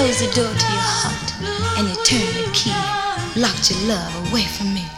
closed the door to your heart and you turned the key, locked your love away from me.